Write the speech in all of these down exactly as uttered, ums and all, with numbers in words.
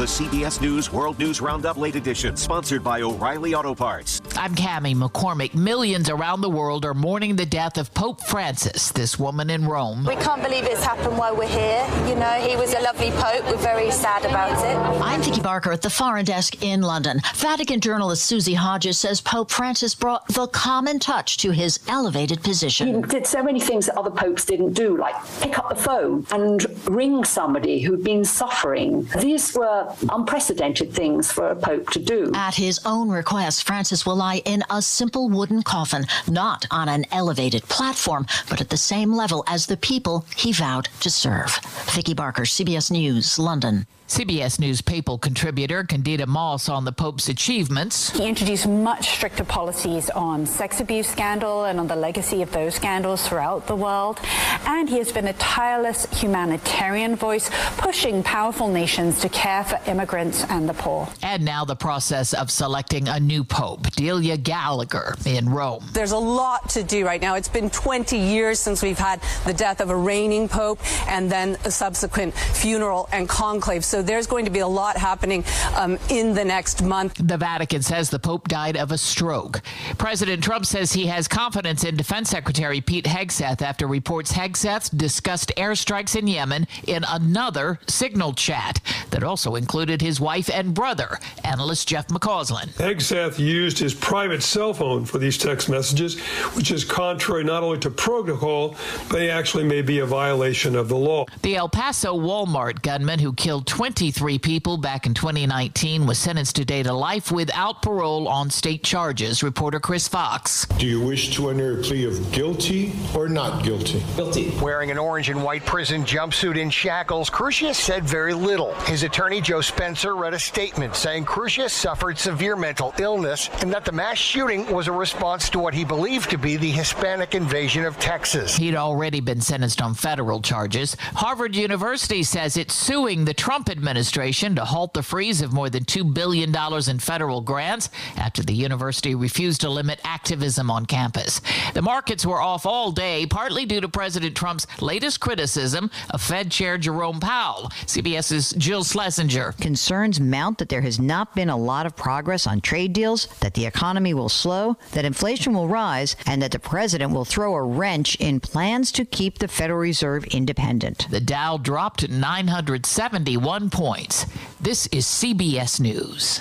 The C B S News World News Roundup Late Edition, sponsored by O'Reilly Auto Parts. I'm Cammie McCormick. Millions around the world are mourning the death of Pope Francis, this woman in Rome. We can't believe it's happened while we're here. You know, he was a lovely Pope. We're very sad about it. I'm Vicky Barker at the Foreign Desk in London. Vatican journalist Susie Hodges says Pope Francis brought the common touch to his elevated position. He did so many things that other popes didn't do, like pick up the phone and ring somebody who'd been suffering. These were unprecedented things for a pope to do. At his own request, Francis will lie in a simple wooden coffin, not on an elevated platform, but at the same level as the people he vowed to serve. Vicky Barker, C B S News, London. C B S News Papal contributor Candida Moss on the Pope's achievements. He introduced much stricter policies on sex abuse scandal and on the legacy of those scandals throughout the world. And he has been a tireless humanitarian voice, pushing powerful nations to care for immigrants and the poor. And now the process of selecting a new Pope, Delia Gallagher in Rome. There's a lot to do right now. It's been twenty years since we've had the death of a reigning Pope and then a subsequent funeral and conclave. So there's going to be a lot happening um, in the next month. The Vatican says the Pope died of a stroke. President Trump says he has confidence in Defense Secretary Pete Hegseth after reports Hegseth discussed airstrikes in Yemen in another Signal chat that also included his wife and brother, analyst Jeff McCausland. Hegseth used his private cell phone for these text messages, which is contrary not only to protocol, but actually may be a violation of the law. The El Paso Walmart gunman who killed twenty-three people back in twenty nineteen was sentenced today to life without parole on state charges. Reporter Chris Fox. Do you wish to enter a plea of guilty or not guilty? Guilty. Wearing an orange and white prison jumpsuit in shackles, Crusius said very little. His attorney, Joe Spencer, read a statement saying Crusius suffered severe mental illness and that the mass shooting was a response to what he believed to be the Hispanic invasion of Texas. He'd already been sentenced on federal charges. Harvard University says it's suing the Trump administration to halt the freeze of more than two billion dollars in federal grants after the university refused to limit activism on campus. The markets were off all day, partly due to President Trump's latest criticism of Fed Chair Jerome Powell. CBS's Jill Schlesinger. Concerns mount that there has not been a lot of progress on trade deals, that the economy will slow, that inflation will rise, and that the president will throw a wrench in plans to keep the Federal Reserve independent. The Dow dropped nine hundred seventy-one points. This is C B S News.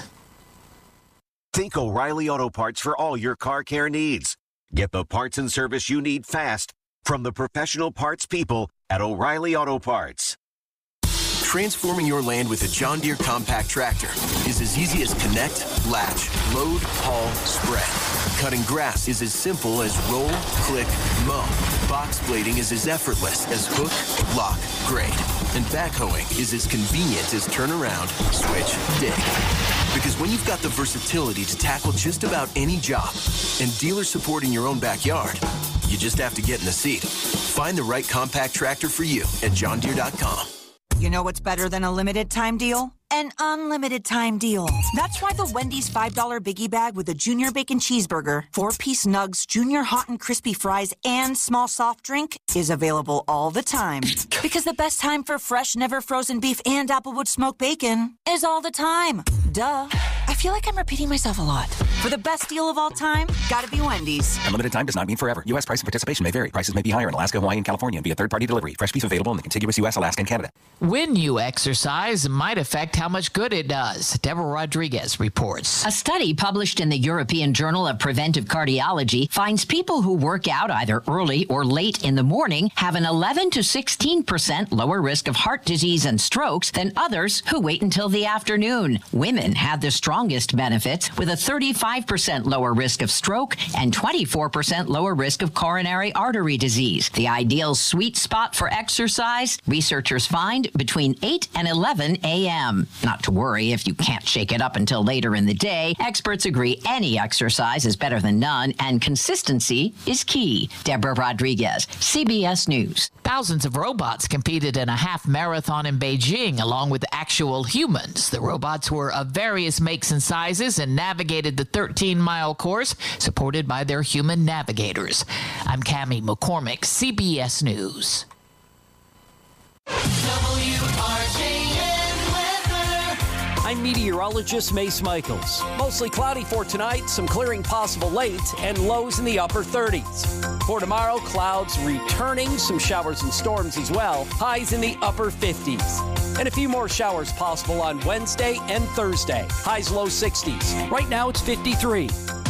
Think O'Reilly Auto Parts for all your car care needs. Get the parts and service you need fast from the professional parts people at O'Reilly Auto Parts. Transforming your land with a John Deere compact tractor is as easy as connect, latch, load, haul, spread. Cutting grass is as simple as roll, click, mow. Box blading is as effortless as hook, lock, grade. And backhoeing is as convenient as turn around, switch, dig. Because when you've got the versatility to tackle just about any job and dealer support in your own backyard, you just have to get in the seat. Find the right compact tractor for you at john deere dot com. You know what's better than a limited time deal? An unlimited time deal. That's why the Wendy's five dollar Biggie Bag with a Junior Bacon Cheeseburger, four-piece nugs, Junior Hot and Crispy Fries, and small soft drink is available all the time. Because the best time for fresh, never frozen beef and Applewood smoked bacon is all the time. Duh. I feel like I'm repeating myself a lot. For the best deal of all time, gotta be Wendy's. Unlimited time does not mean forever. U S price and participation may vary. Prices may be higher in Alaska, Hawaii, and California via third-party delivery. Fresh beef available in the contiguous U S, Alaska, and Canada. When you exercise might affect how much good it does. Deborah Rodriguez reports. A study published in the European Journal of Preventive Cardiology finds people who work out either early or late in the morning have an eleven to sixteen percent lower risk of heart disease and strokes than others who wait until the afternoon. Women have the strongest benefits with a thirty-five percent lower risk of stroke and twenty-four percent lower risk of coronary artery disease. The ideal sweet spot for exercise, researchers find, between eight and eleven a.m. Not to worry if you can't shake it up until later in the day. Experts agree any exercise is better than none, and consistency is key. Deborah Rodriguez, C B S News. Thousands of robots competed in a half marathon in Beijing along with actual humans. The robots were of various makes and sizes and navigated the thirteen mile course supported by their human navigators. I'm Cammie McCormick, C B S News. W R J N weather. I'm meteorologist Mace Michaels. Mostly cloudy for tonight, some clearing possible late, and lows in the upper thirties. For tomorrow, clouds returning, some showers and storms as well, highs in the upper fifties. And a few more showers possible on Wednesday and Thursday, highs low sixties. Right now it's fifty-three.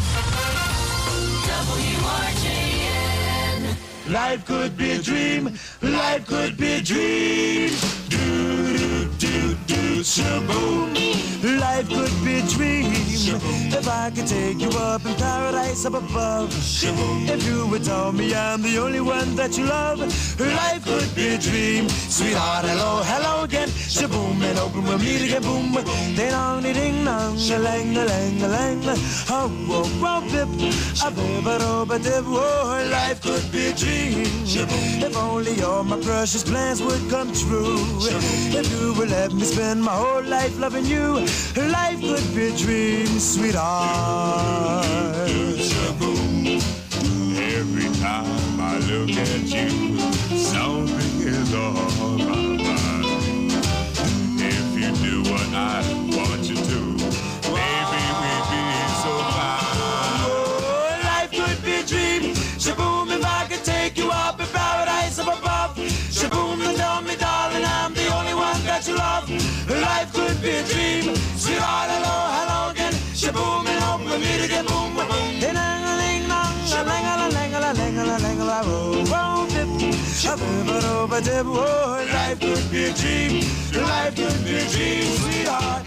W R J N. Life could be a dream. Life could be a dream. Do, do, do, do, shaboom. Life could be a dream. If I could take you up in paradise up above. Shaboom. If you would tell me I'm the only one that you love. Life could be a dream. Sweetheart, hello, hello again. Shaboom, and open with me to get boom. Ding dong, ding dong, a lang, a lang, a lang. Oh, whoa, whoa, bip. A bip, a do, a dip. Oh, life could be a dream. If only all my precious plans would come true. If you would let me spend my whole life loving you, life could be a dream, sweetheart. Every time I look at you, something is on my mind. If you do what I want you to, maybe we'd be so fine. Oh, life could be a dream. Shaboom, if I could take you up in paradise up above. Shaboom, and tell me, darling, I'm the only one that you love. Life could be a dream. Sweetheart, hello, hello again. Shaboom, and open with me to get boom, boom, boom. Ding dong, ding dong, a lang a lang a lang a lang a lang a roll, dip, a bip, a do, a dip. Oh, life could be a dream. Life could be a dream, sweetheart.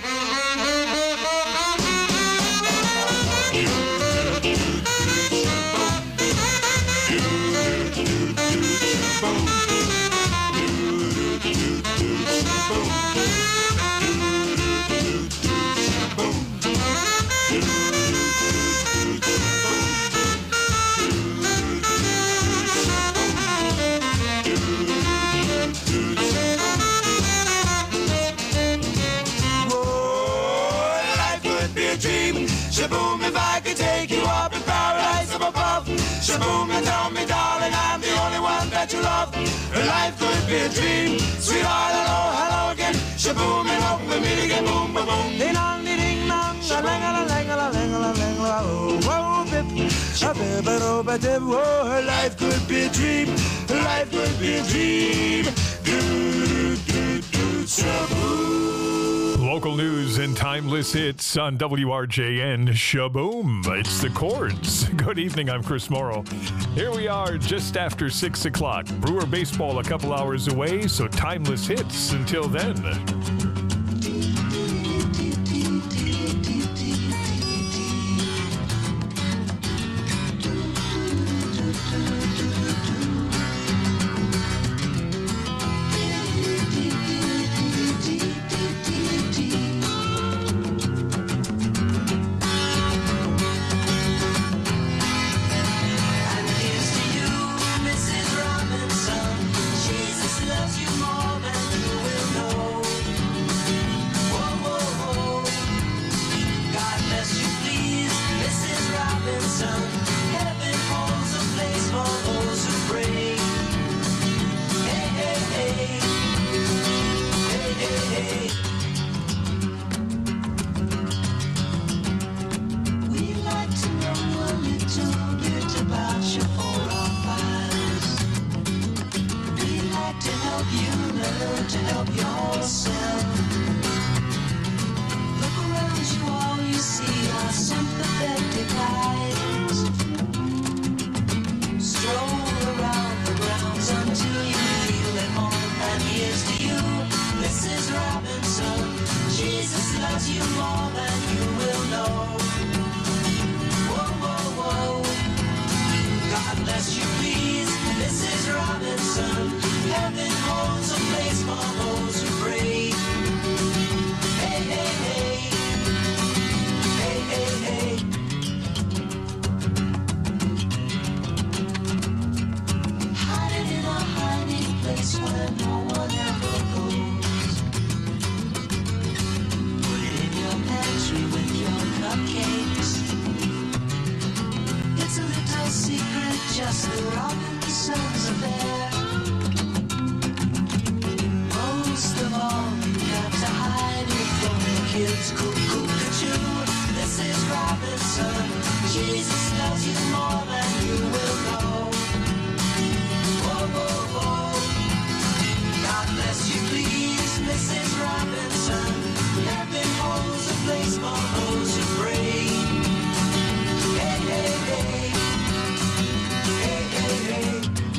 Shaboom, if I could take you up in paradise up above. Shaboom, and tell me, darling, I'm the only one that you love. Life could be a dream. Sweetheart, hello, hello again. Shaboom, and open with me to get boom, boom, boom. Ding dong, ding dong, a lang a lang a lang a lang a oh, whoa, bip, a bip, a do, a dip. Oh, life could be a dream. Life could be a dream. Do, do, do, shaboom. Local news and timeless hits on W R J N. Shaboom. It's the Chords. Good evening. I'm Chris Morrow. Here we are just after six o'clock. Brewer baseball a couple hours away, so timeless hits until then. It's a little secret, just the Robinsons affair. Missus Robinson, Jesus loves you more than you will know. Whoa, whoa, whoa. God bless you, please, Missus Robinson. Heaven holds a place for those who pray. Hey, hey, hey. Hey, hey, hey.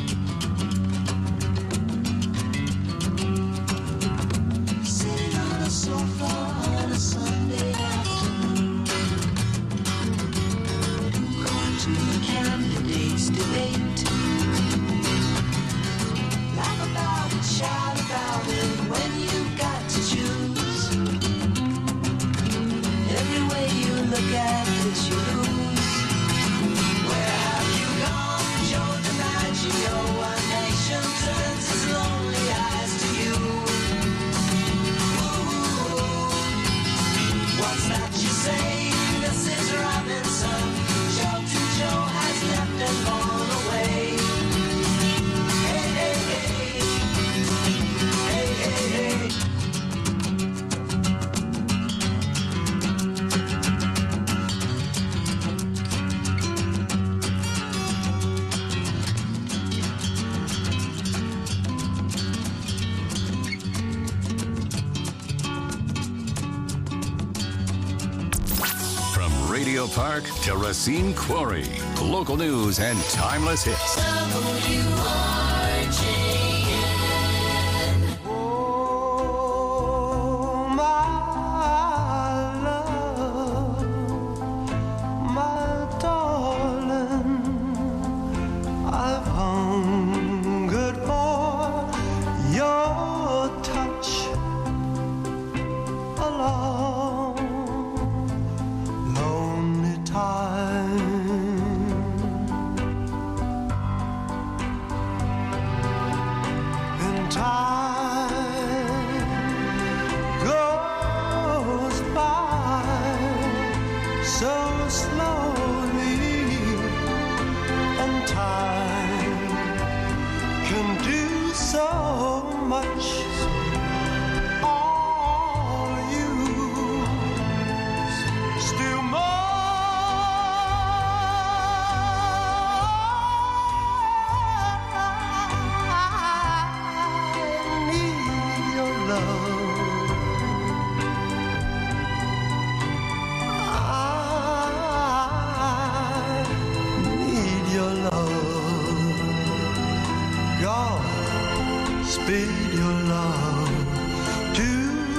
Sitting on a sofa on a Sunday afternoon, going to the candidates' debate. Laugh about it, shout about it when you've got to choose. Every way you look at it, you lose. Where have you gone, Joe DiMaggio? One nation turns its lonely eyes to you. What's that you say, Missus Robinson? Joe to Joe has left and gone away. Hey, hey, hey. Hey, hey, hey. From Radio Park to Racine Quarry, local news and timeless hits. W R J N. Oh, my love, my darling, I've hungered for your touch a long, lonely time. And time goes by so slowly, and time can do so much. All you still more. Speed your love to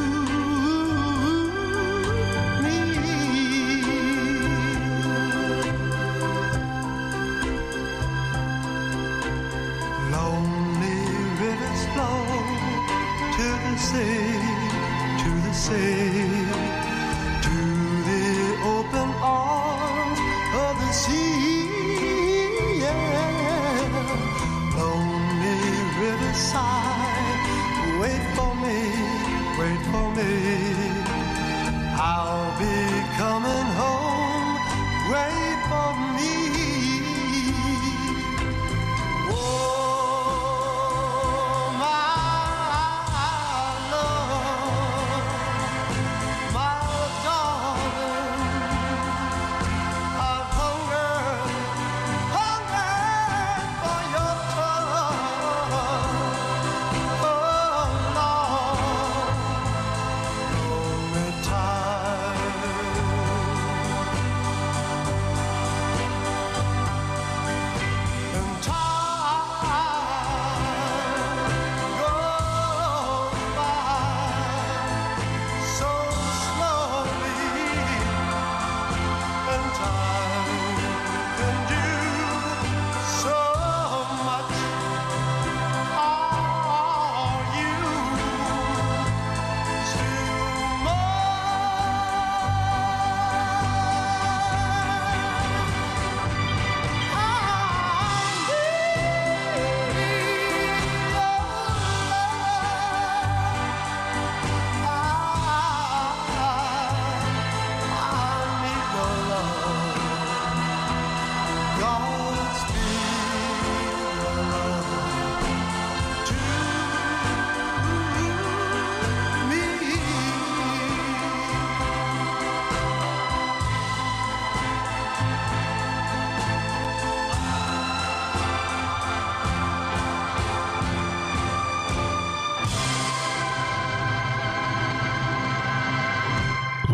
me. Lonely rivers flow to the sea, to the sea, to the open arms of the sea. Yeah. Lonely riverside,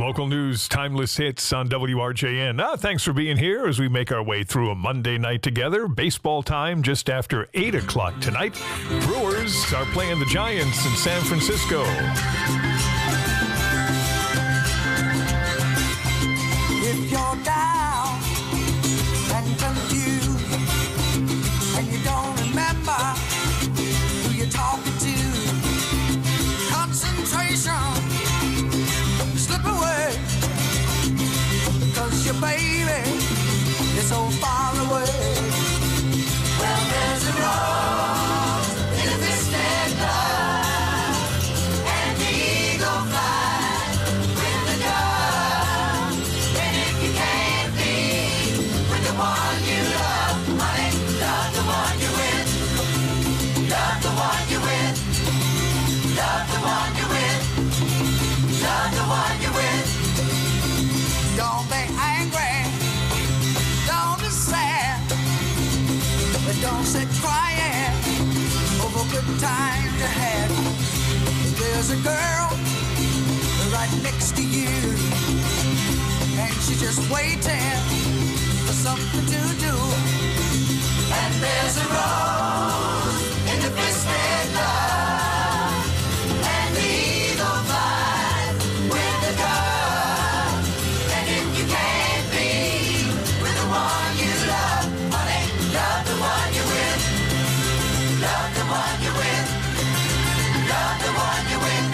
Local news, timeless hits on W R J N. Ah, thanks for being here as we make our way through a Monday night together. Baseball time just after eight o'clock tonight. Brewers are playing the Giants in San Francisco. If you're down and confused and you don't remember who you're talking to, concentration slip away, because your baby is so far away. Well, there's a rose in a twisted love, and the eagle flies with the dove. And if you can't be with the one you love, honey, love the one you're with. Love the one you're with. Love the one you're with. Love the one you're with. Don't be angry, don't be sad, but don't sit crying over good times you had. There's a girl right next to you, and she's just waiting for something to do. And there's a rose in the twisted love, and the eagle flies with the dove. And if you can't be with the one you love, honey, love the one you're with. Love the one you're with. Love the one you're with.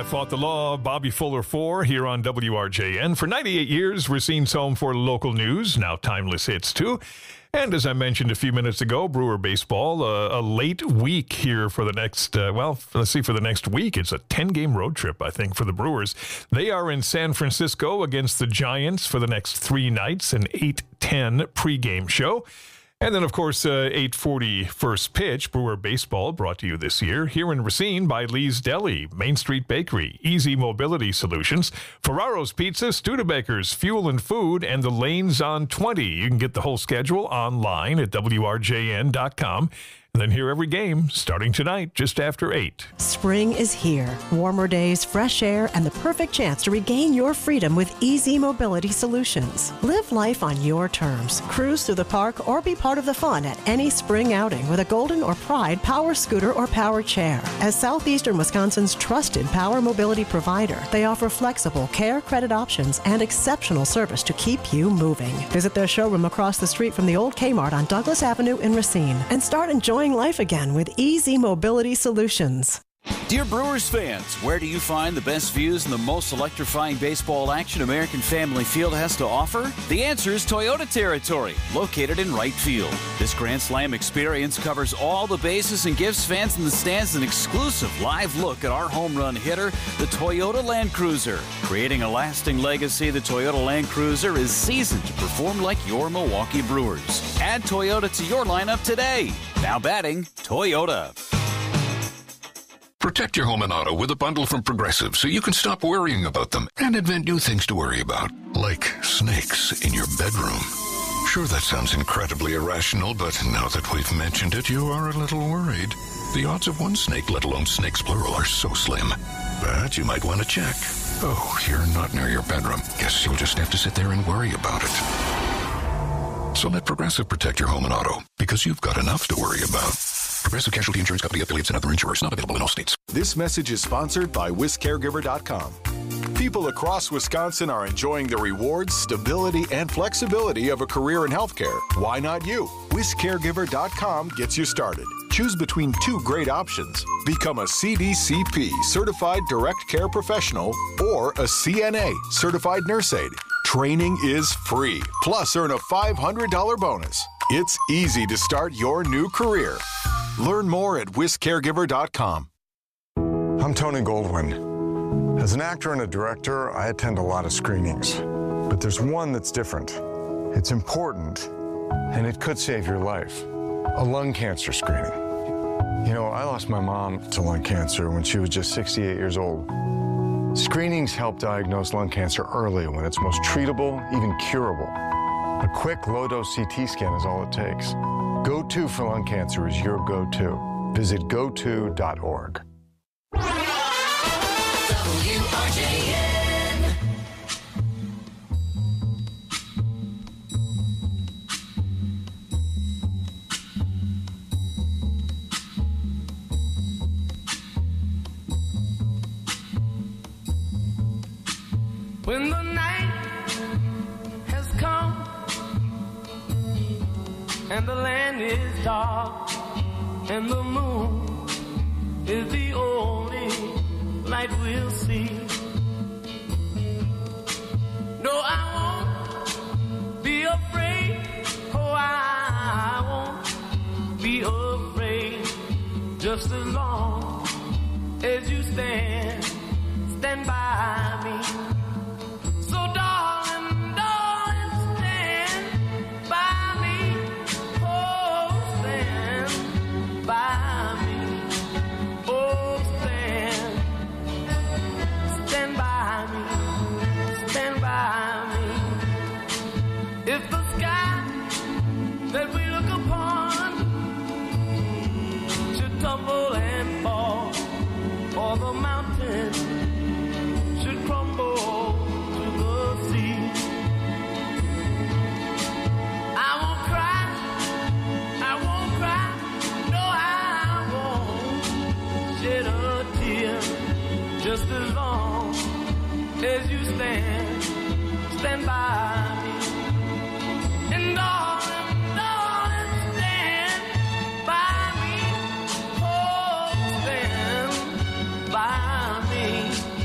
I Fought the Law, Bobby Fuller four here on W R J N. For ninety-eight years, Racine's home for local news, now timeless hits too. And as I mentioned a few minutes ago, Brewer baseball, uh, a late week here for the next, uh, well, let's see, for the next week. It's a ten-game road trip, I think, for the Brewers. They are in San Francisco against the Giants for the next three nights, an eight ten pregame show. And then, of course, uh, eight forty first pitch, Brewer baseball, brought to you this year here in Racine by Lee's Deli, Main Street Bakery, Easy Mobility Solutions, Ferraro's Pizza, Studebakers, Fuel and Food, and the Lanes on twenty. You can get the whole schedule online at W R J N dot com. And then hear every game starting tonight just after eight. Spring is here. Warmer days, fresh air, and the perfect chance to regain your freedom with Easy Mobility Solutions. Live life on your terms. Cruise through the park or be part of the fun at any spring outing with a Golden or Pride power scooter or power chair. As Southeastern Wisconsin's trusted power mobility provider, they offer flexible care credit options and exceptional service to keep you moving. Visit their showroom across the street from the old Kmart on Douglas Avenue in Racine and start enjoying life again with Easy Mobility Solutions. Dear Brewers fans, where do you find the best views and the most electrifying baseball action American Family Field has to offer? The answer is Toyota Territory, located in right field. This Grand Slam experience covers all the bases and gives fans in the stands an exclusive live look at our home run hitter, the Toyota Land Cruiser. Creating a lasting legacy, the Toyota Land Cruiser is seasoned to perform like your Milwaukee Brewers. Add Toyota to your lineup today. Now batting, Toyota. Protect your home and auto with a bundle from Progressive so you can stop worrying about them and invent new things to worry about, like snakes in your bedroom. Sure, that sounds incredibly irrational, but now that we've mentioned it, you are a little worried. The odds of one snake, let alone snakes plural, are so slim. But you might want to check. Oh, you're not near your bedroom. Guess you'll just have to sit there and worry about it. So let Progressive protect your home and auto, because you've got enough to worry about. Progressive Casualty Insurance Company, affiliates, and other insurers. Not available in all states. This message is sponsored by Whisk Caregiver dot com. People across Wisconsin are enjoying the rewards, stability, and flexibility of a career in healthcare. Why not you? Whisk Caregiver dot com gets you started. Choose between two great options. Become a C D C P, Certified Direct Care Professional, or a C N A, Certified Nurse Aide. Training is free. Plus, earn a five hundred dollars bonus. It's easy to start your new career. Learn more at Whisk Caregiver dot com. I'm Tony Goldwyn. As an actor and a director, I attend a lot of screenings. But there's one that's different. It's important, and it could save your life. A lung cancer screening. You know, I lost my mom to lung cancer when she was just sixty-eight years old. Screenings help diagnose lung cancer early when it's most treatable, even curable. A quick low-dose C T scan is all it takes. Go-To for lung cancer is your go-to. Visit go to dot org. W R J N. When the night has come and the land is dark and the moon is the only light we'll see. No, I won't be afraid. Oh, I won't be afraid. Just as long as you stand, stand by me. So darling, darling, stand by me. Oh, stand by me. Oh, stand. Stand by me. Stand by me. If the sky that we look upon should tumble and fall, or the mountain should crumble to the sea, I won't cry, I won't cry, no, I won't shed a tear. Just as long as you stand, stand by me. And darling, darling, stand by me. Oh, stand by me.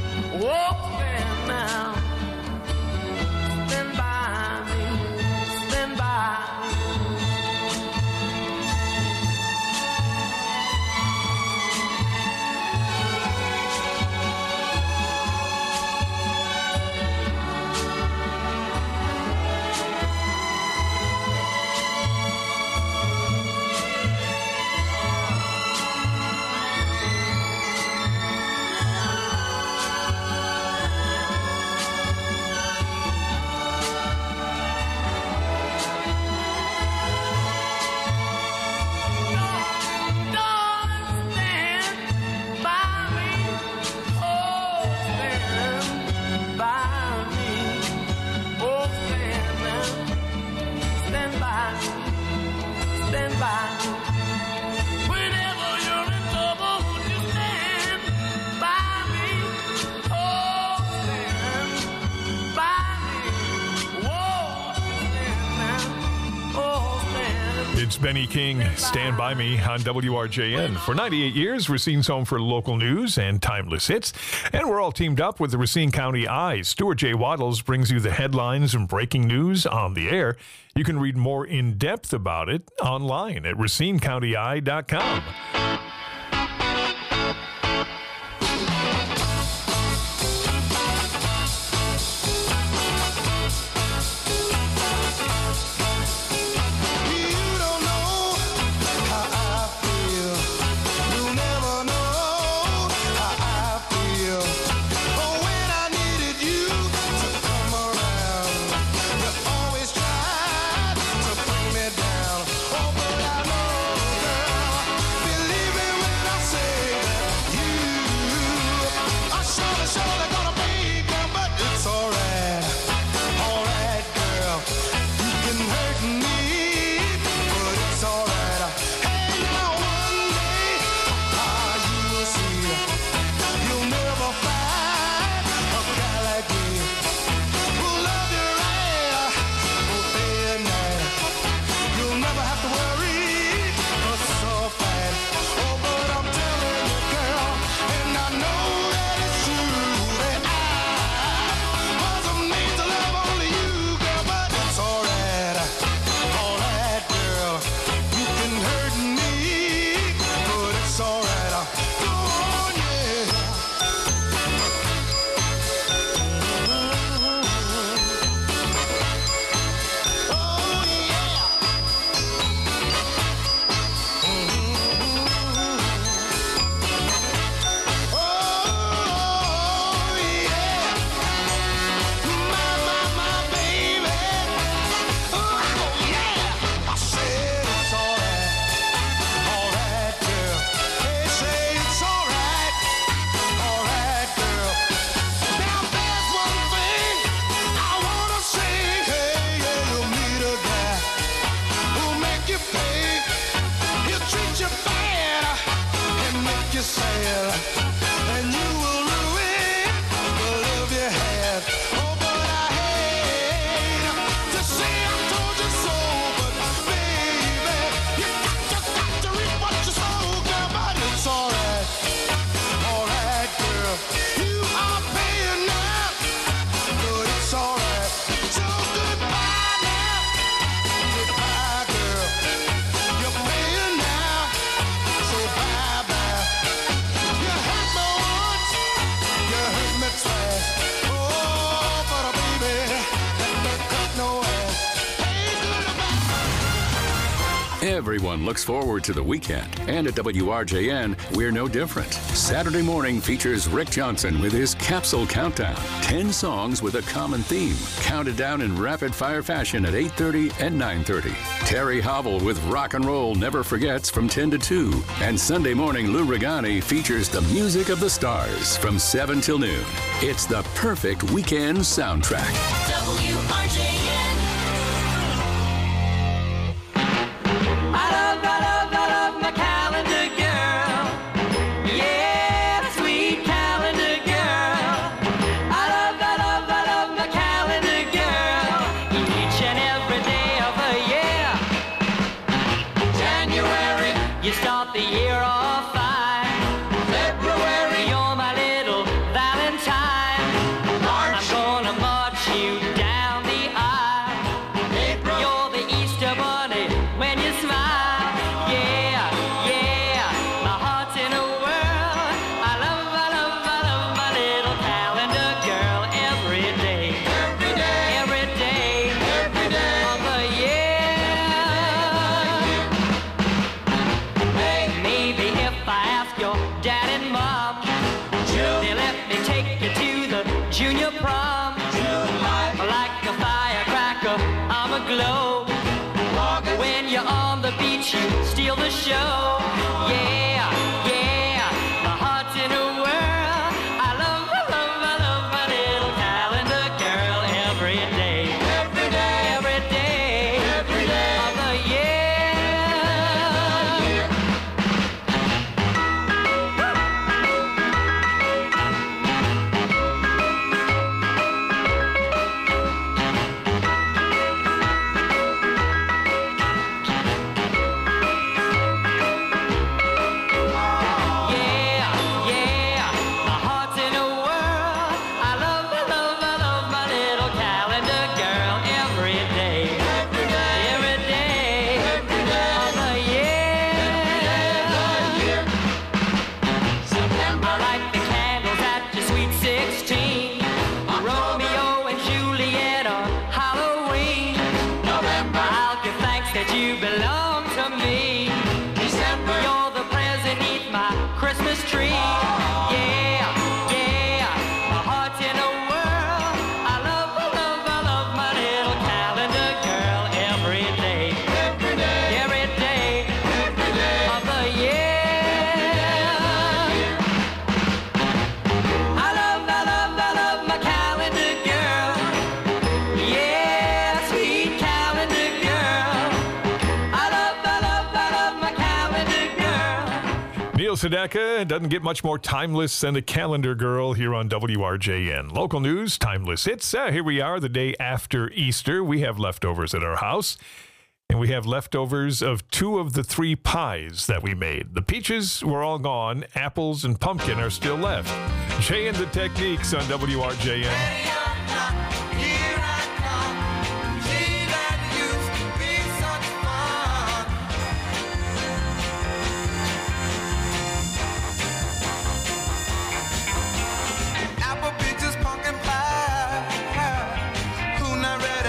It's Benny King, Stand By Me on W R J N. For ninety-eight years, Racine's home for local news and timeless hits. And we're all teamed up with the Racine County Eye. Stuart J. Waddles brings you the headlines and breaking news on the air. You can read more in depth about it online at racine county eye dot com. Everyone looks forward to the weekend, and at W R J N, we're no different. Saturday morning features Rick Johnson with his Capsule Countdown. Ten songs with a common theme, counted down in rapid-fire fashion at eight thirty and nine thirty. Terry Hobble with Rock and Roll Never Forgets from ten to two. And Sunday morning, Lou Regani features the music of the stars from seven till noon. It's the perfect weekend soundtrack. W R J N. You steal the show, yeah, yeah. My heart's in a whirl. I love, I love, I love my little calendar girl every day, every day, every day, every day of the year. Christmas tree. Yeah, yeah, my heart's in a whirl. I love, I love, I love my little calendar girl every day. Every day. Every day. Every day. Of the year. I love, I love, I love my calendar girl. Yeah, sweet calendar girl. I love, I love, I love my calendar girl. Neil Sedaka doesn't get much more timeless than the calendar girl here on W R J N. Local news, timeless hits. Uh, here we are the day after Easter. We have leftovers at our house. And we have leftovers of two of the three pies that we made. The peaches were all gone. Apples and pumpkin are still left. Jay and the Techniques on W R J N. Apple peaches, pumpkin pie. Who not ready?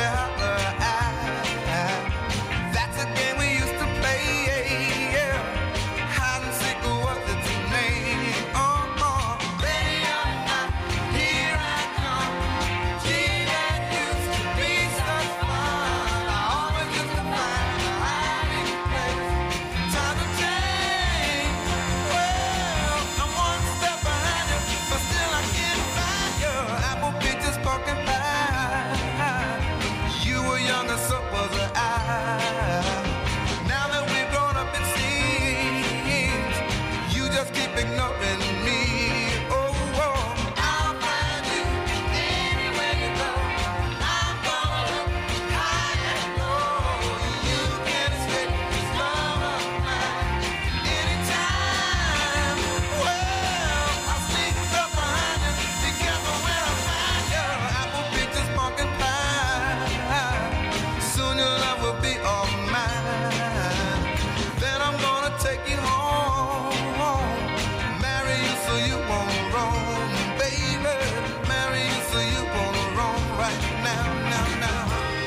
That's a game we used to play. Yeah. Hide and seek was its name. Oh, oh. Ready or not, here I come. Gee, that used to be such fun. I always used to find a hiding place. Time to change. Well, I'm one step behind you, but still I can't find you. Apple peaches, pumpkin pie. You were young and so was I. Now that we've grown up, it seems you just keep ignoring me. Oh, oh. I'll find you anywhere you go. I'm gonna look high and low. You can't escape this love of mine anytime. Well, I'll sneak up behind you. Be careful when I find you. Apple peaches, pumpkin pie. Soon your love will be all mine. Then I'm gonna take you home. Marry you so you won't roam, baby. Marry you so you won't roam right now, now, now.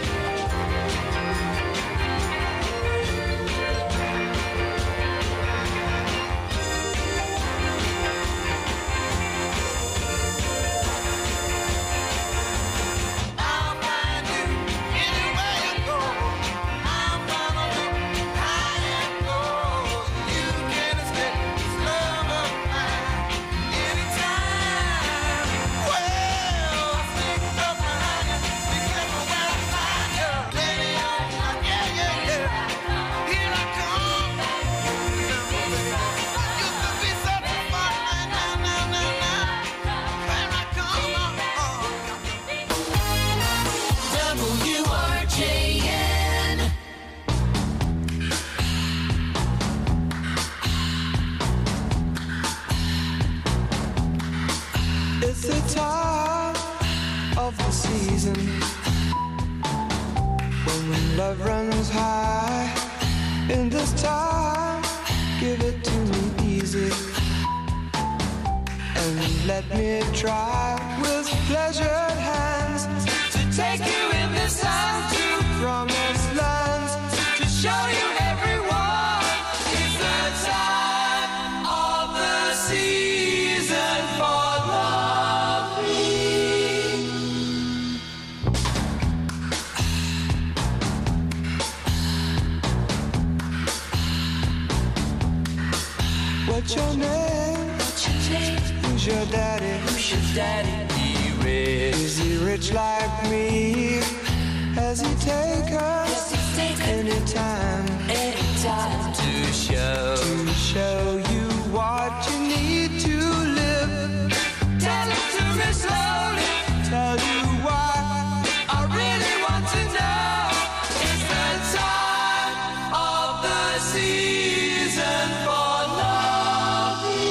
I'll find you anywhere you go. I'm gonna look high and low. You can't escape this love of mine anytime. Well, I'll sneak up behind you. Be careful when I find you. Lady, oh, yeah, yeah, yeah. Here I come. Used to be such a fun. Now, now, now, now. Here I come. W R J N. It's the time of the season when love runs high. In this time, give it to me easy and let me try with pleasured hands to take you in this time to promised lands, to show you everyone. It's the time of the season for loving. What's your name? What's your name? Who's your daddy? Who's your daddy? He rich. Is he rich like me? Has he take us anytime? Anytime to show to show you what you need to live. Tell it to me slowly. Tell you why I really want to know. It's the time of the season for loving.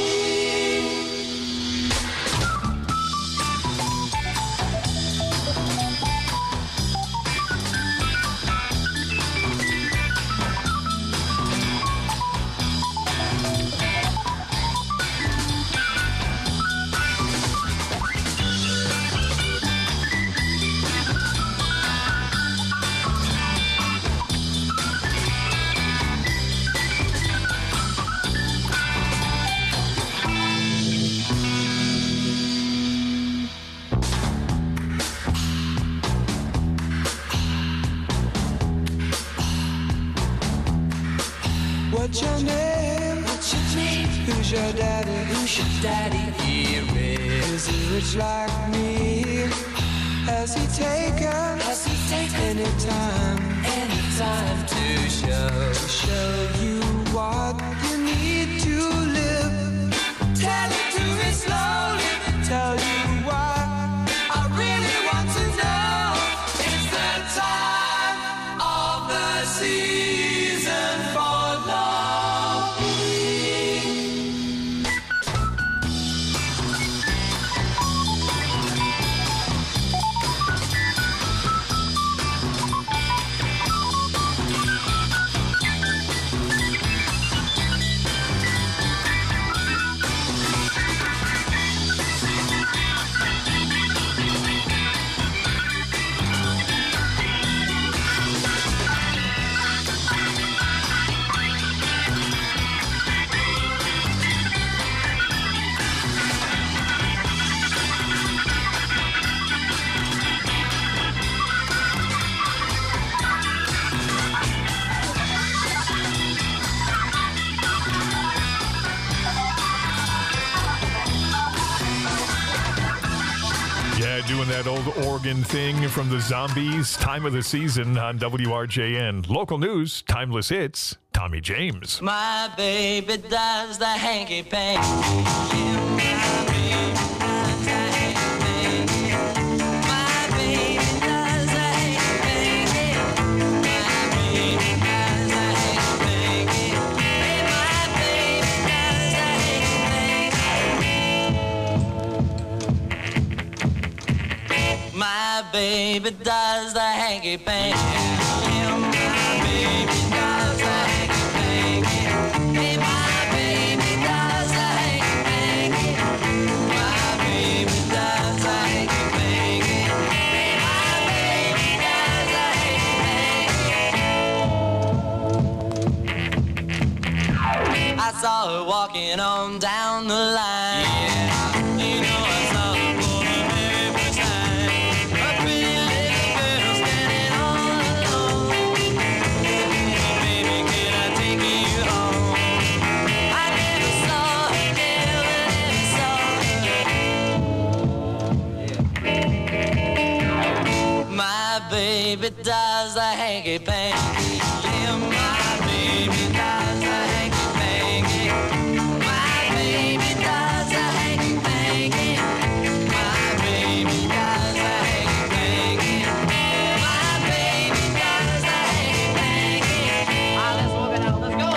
Who's your daddy? Who's your daddy? Here is he rich like me? Has he taken? Has he taken any time? Any time to show show you what you need to live? Tell it to me slowly. Tell you why I really want to know. It's the time of the season for loving. Doing that old organ thing from the Zombies. Time of the season on W R J N. Local news, timeless hits, Tommy James. My baby does the hanky panky. Yeah, my baby does the hanky panky. My baby does the hanky panky. My baby does the hanky panky. Hey, my baby does the hanky panky. My baby does the hanky panky. Yeah, my baby does the hanky panky. Hey, my baby does the hanky panky. My baby does the hanky panky. Hey, my baby does the hanky panky. I saw her walking on down the line. Yeah, you know I saw her for the very first time. A pretty little girl standing all alone. Baby, can I take you home? I never saw her, never, never saw her. My baby does the hanky panky. Yeah, my baby does the hanky panky. My baby does the hanky panky. My baby does the hanky panky. My baby does the hanky panky. Ah, let's walk it out. Let's go.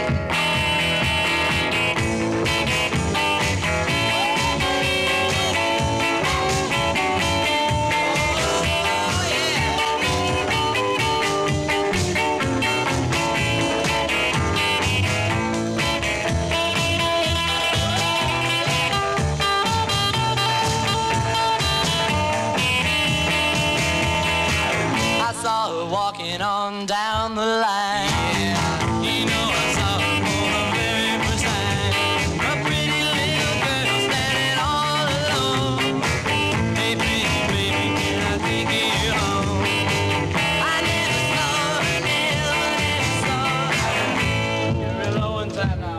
I saw her walking on down the line. Yeah, you know I saw her for the very first time. A pretty little girl standing all alone. Hey, baby, baby, can I take you home? I never saw her, never, never saw her. Get real low inside now.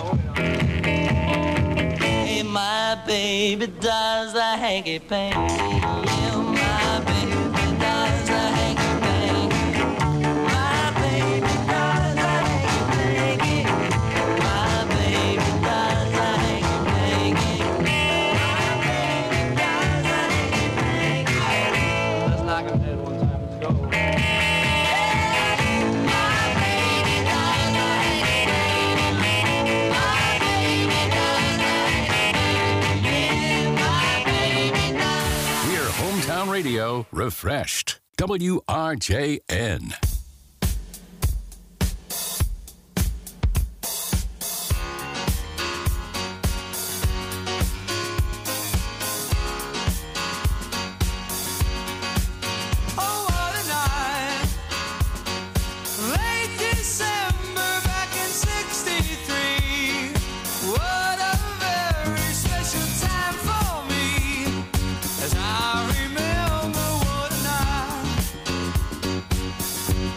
Hey, my baby does the hanky panky. Yeah, my baby does the hanky panky. My baby does the hanky panky. My baby does the hanky panky. My baby does the hanky panky. Let's knock him dead one time. Let's go. My baby does the hanky panky. My baby does the hanky panky. Yeah, my baby does. We're Hometown Radio refreshed. W R J N. Oh, what a night. Late December back in sixty-three. What a very special time for me. As I remember what a night.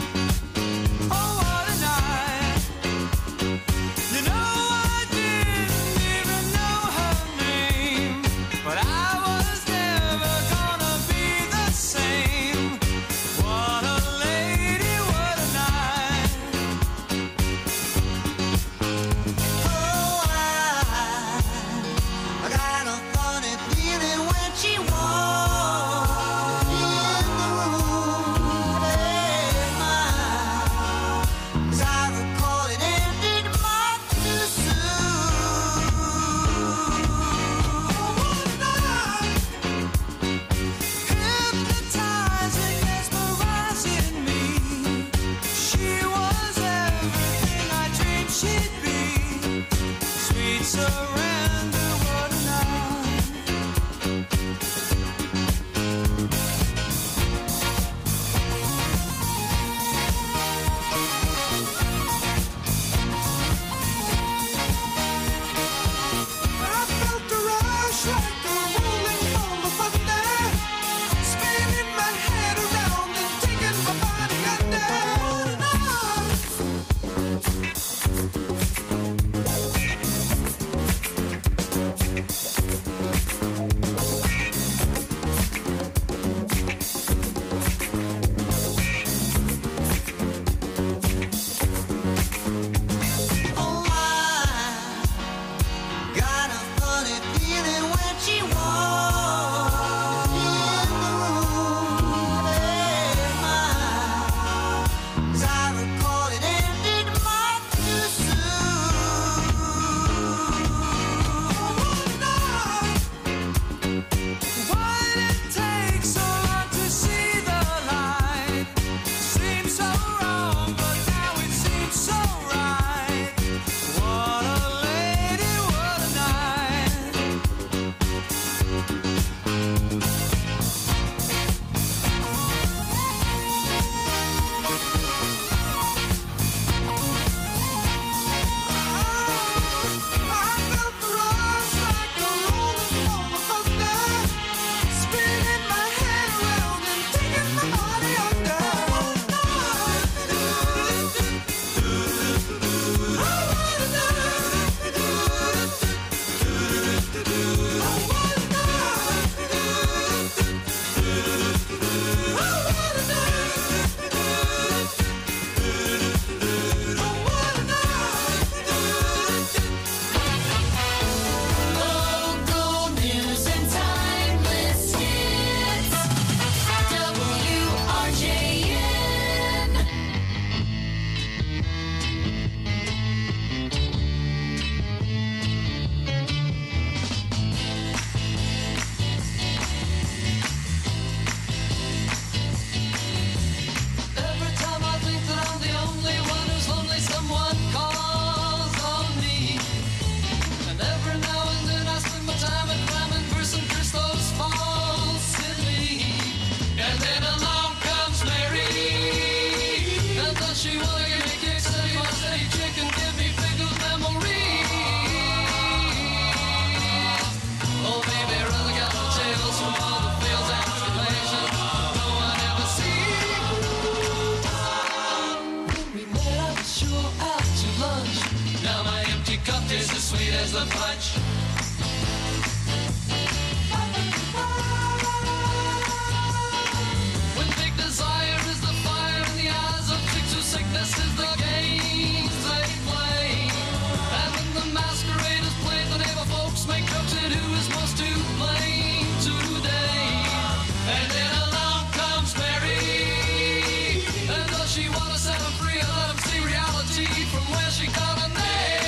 is most to blame today. And then along comes Mary. And does she want to set him free and let him see reality from where she got a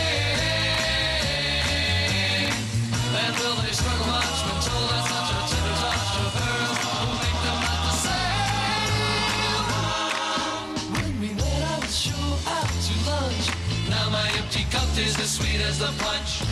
name? And will they struggle much when told that such a tender touch of hers will make them not the same? When we met, I was sure out to lunch. Now my empty cup is as sweet as the punch.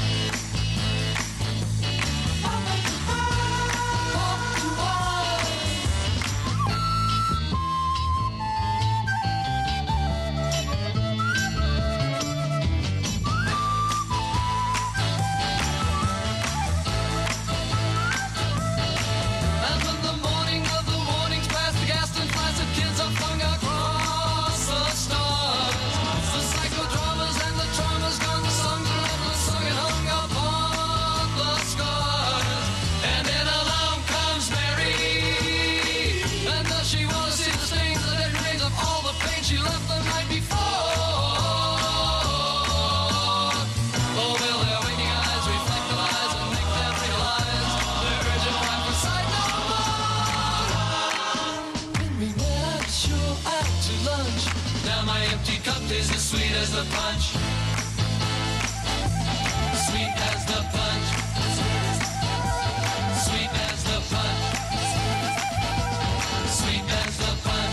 And when the morning of the warnings past, the gas and flaccid kids are flung across the stars. The psychodramas and the traumas gone, the songs are left unsung and hung upon the scars. And then along comes Mary. And does she want to see the stains, the dead remains of all the pain she left the night before? Oh, will their waking eyes reflect the lies and make them realize their urgent cry for sight no more? When we met, I was sure out to lunch. Now my empty cup is as sweet as the punch. Sweet as the punch. Sweet as the punch. Sweet as the punch.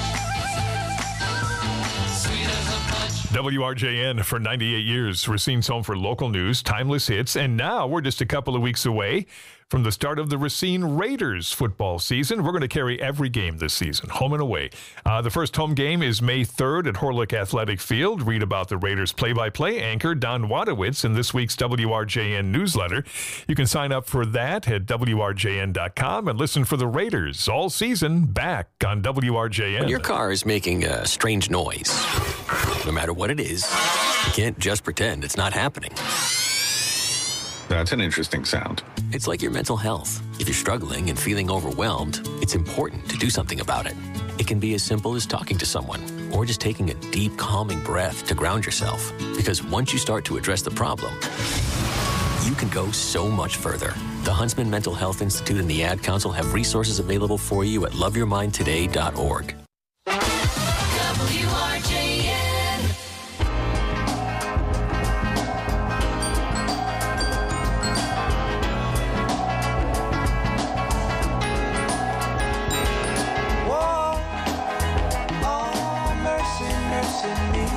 Sweet as the punch. W R J N for ninety-eight years. Racine's home for local news, timeless hits, and now we're just a couple of weeks away from the start of the Racine Raiders football season. We're going to carry every game this season, home and away. Uh, the first home game is May third at Horlick Athletic Field. Read about the Raiders play-by-play anchor, Don Wadowitz, in this week's W R J N newsletter. You can sign up for that at W R J N dot com and listen for the Raiders all season back on W R J N. When your car is making a strange noise, no matter what it is, you can't just pretend it's not happening. That's an interesting sound. It's like your mental health. If you're struggling and feeling overwhelmed, it's important to do something about it. It can be as simple as talking to someone or just taking a deep, calming breath to ground yourself. Because once you start to address the problem, you can go so much further. The Huntsman Mental Health Institute and the Ad Council have resources available for you at love your mind today dot org. W R J N. Whoa, oh, mercy, mercy me.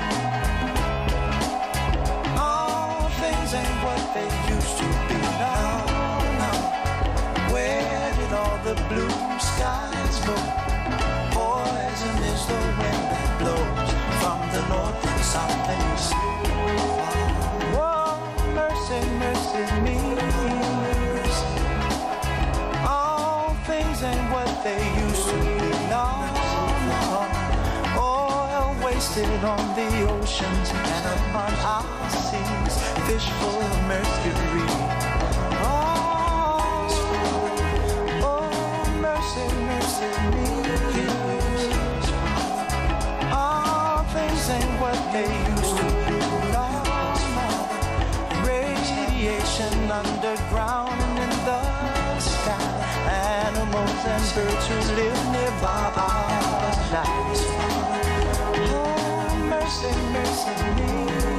All things ain't what they used to be now. now. Where did all the blue skies go? Poison is the wind that blows from the north and south and east. Whoa, mercy, mercy me. All things ain't what they used to be. No, no. Oil wasted on the oceans and upon our seas. Fish full of mercury. Oh, oh, mercy, mercy me. All things ain't what they used to be. No, no. Radiation underground and in the sky. Animals and birds who live nearby are night. Oh, mercy, mercy me.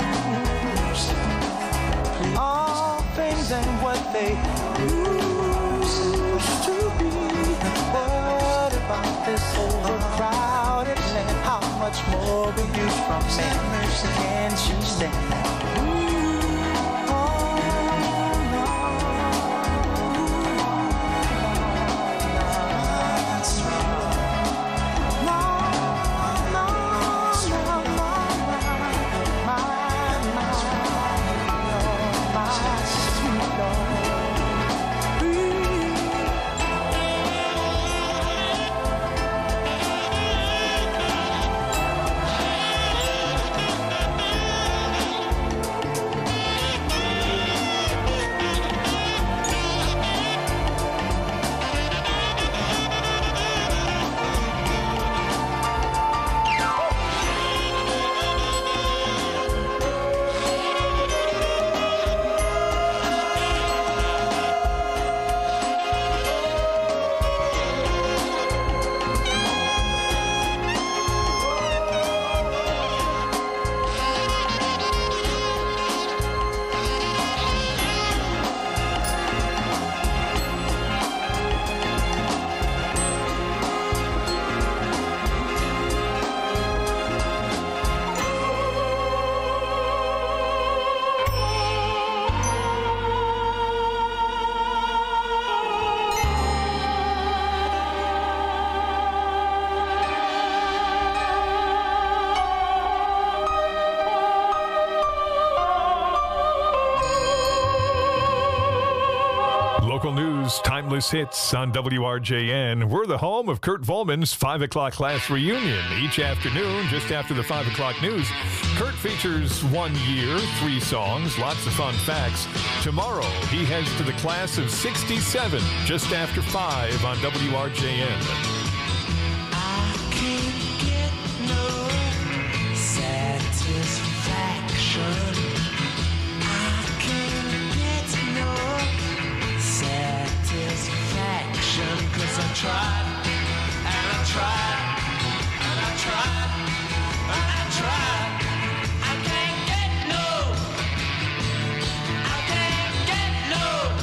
All things ain't what they used to be. What about this overcrowded land? How much more will you from me? Can't you stand? Ooh, oh, no. That's right. No, no, no, no, my, my, my sweet Lord. Local news, timeless hits on W R J N. We're the home of Kurt Volman's five o'clock class reunion. Each afternoon, just after the five o'clock news, Kurt features one year, three songs, lots of fun facts. Tomorrow, he heads to the class of sixty-seven, just after five on W R J N. I can't get no satisfaction. I can't get no satisfaction. Cause I tried, and I tried, and I tried, and I tried. I can't get no, I can't get no.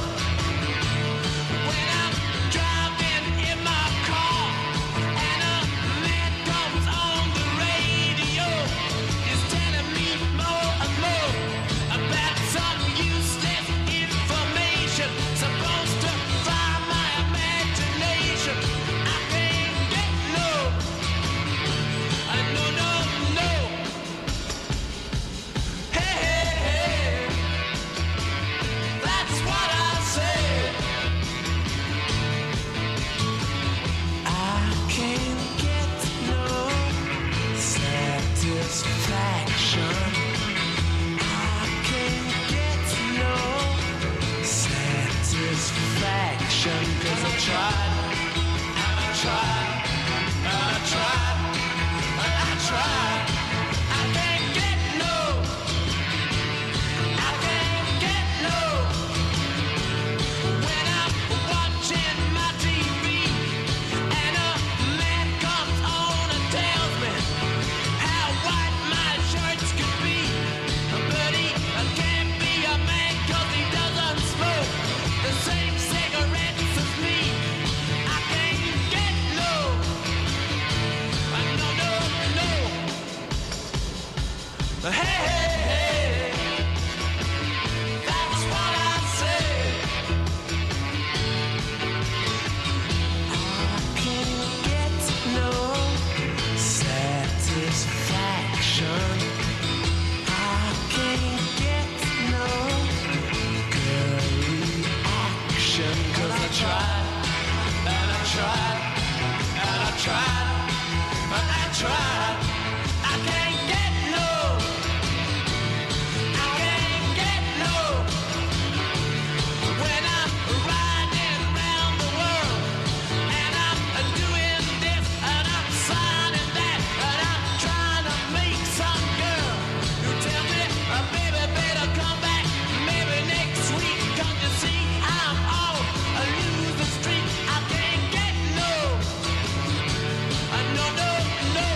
When I'm driving in my car and a man comes on the radio, is telling me more and more about some useless information supposed to fire my imagination. I can't get no, I no, no, no. Hey, hey, hey, that's what I said. I can't get no satisfaction. I can't get no satisfaction. Cause I tried, and I tried, and I tried, and I tried. I can't get no, I can't get no. When I'm watching my T V and a man comes on and tells me how white my shirts could be, but he can't be a man cause he doesn't smoke the same cigarettes as me. I can't get no, I no, no, no. Hey, hey, hey, that's what I said. I can't get no satisfaction. I can't get no girl reaction. Cause I tried, and I tried, and I tried, and I tried. I can't get no, I can't get no. When I'm riding around the world and I'm doing this and I'm signing that and I'm trying to make some girl who tell me, uh, baby, better come back maybe next week. Cause you see, I'm on a losing streak. I can't get no, uh, no, no, no.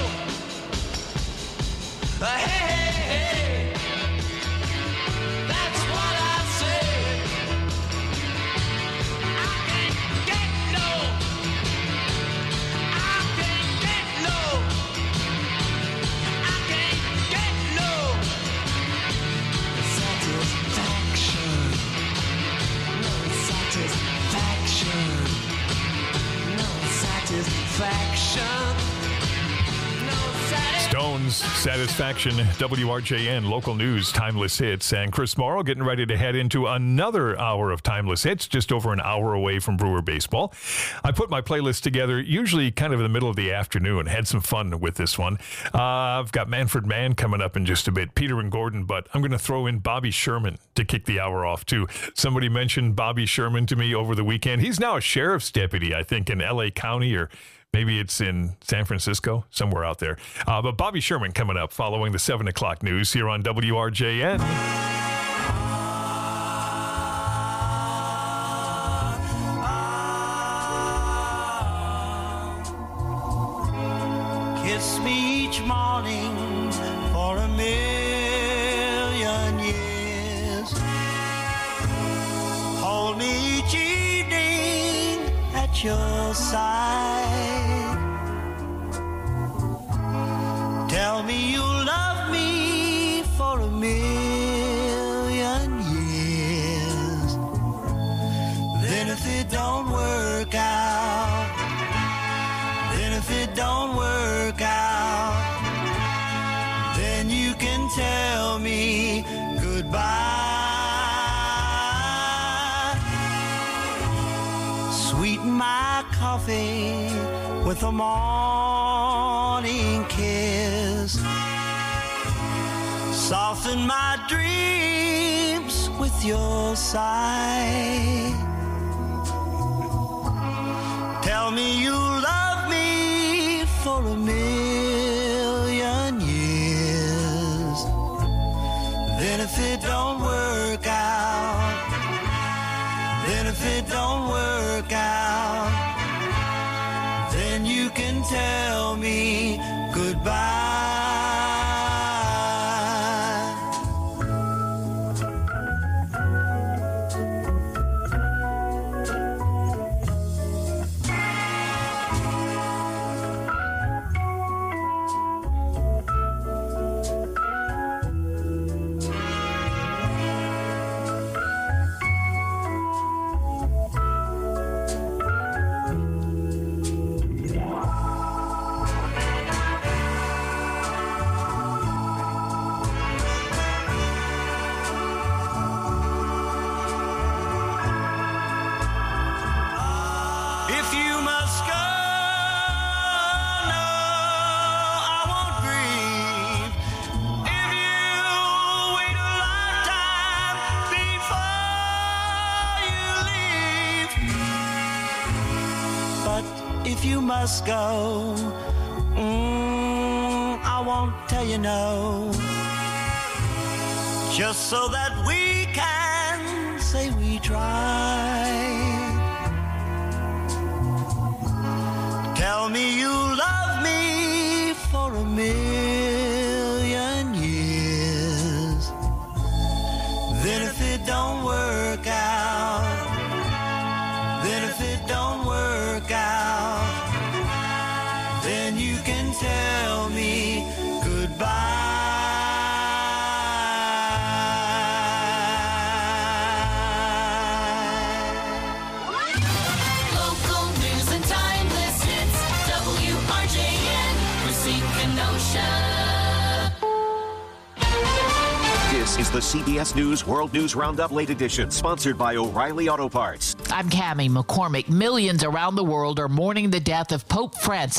Uh, hey, hey, hey, that's what I said. I can't get no, I can't get no, I can't get no satisfaction, no satisfaction, no satisfaction, no satisfaction. Stones, Satisfaction, W R J N, local news, timeless hits. And Chris Morrow getting ready to head into another hour of timeless hits, just over an hour away from Brewer Baseball. I put my playlist together, usually kind of in the middle of the afternoon. Had some fun with this one. Uh, I've got Manfred Mann coming up in just a bit, Peter and Gordon, but I'm going to throw in Bobby Sherman to kick the hour off, too. Somebody mentioned Bobby Sherman to me over the weekend. He's now a sheriff's deputy, I think, in L A County, or maybe it's in San Francisco, somewhere out there. Uh, but Bobby Sherman coming up following the seven o'clock news here on W R J N. Kiss me each morning for a million years. Hold me each evening at your side. Tell me you love me for a million years. Then if it don't work out, then if it don't work out, then you can tell me goodbye. Sweeten my coffee with a morning kiss. Soften my dreams with your sigh. Tell me you love me for a million years. Then if it don't work out, then if it don't work out, then you can tell me goodbye. If you must go, no, I won't grieve. If you wait a lifetime before you leave. But if you must go, mm, I won't tell you no. Just so that we can say we tried. Tell me you love me for a million years. Then if it don't work out, then if it don't work out, then you can tell me goodbye. This is the C B S News World News Roundup Late Edition, sponsored by O'Reilly Auto Parts. I'm Cammie McCormick. Millions around the world are mourning the death of Pope Francis.